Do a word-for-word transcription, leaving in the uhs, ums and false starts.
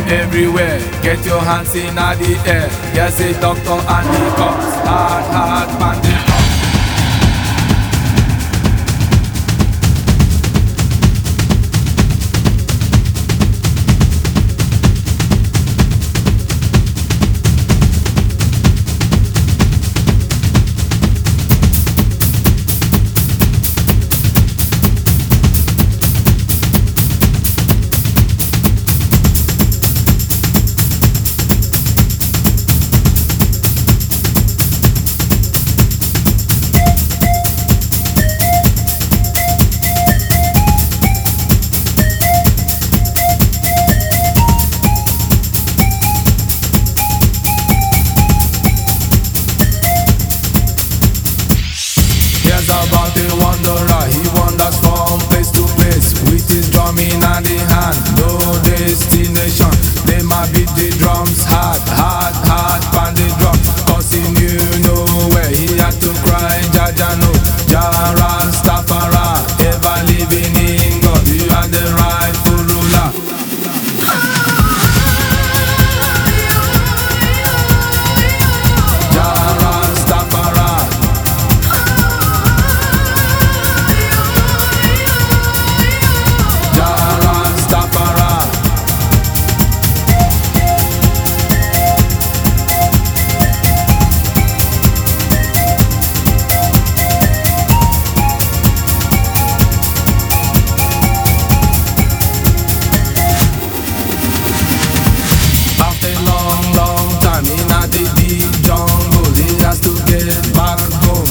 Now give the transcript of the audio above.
everywhere. Get your hands in the air. Yes, a doctor and the cops. Hard, hard, bandit. Here's about the wanderer, he wanders from place to place with his drum in the hand, no destination. They might beat the drums hard, hard, hard, pound the drum, cause he knew nowhere. He had to cry, Jaja no, Jah Rastafari, ever living in God, you are the rightful ruler. Jah Rastafari. Jah Rastafari. After a long, long time in a deep jungle, he has to get back home.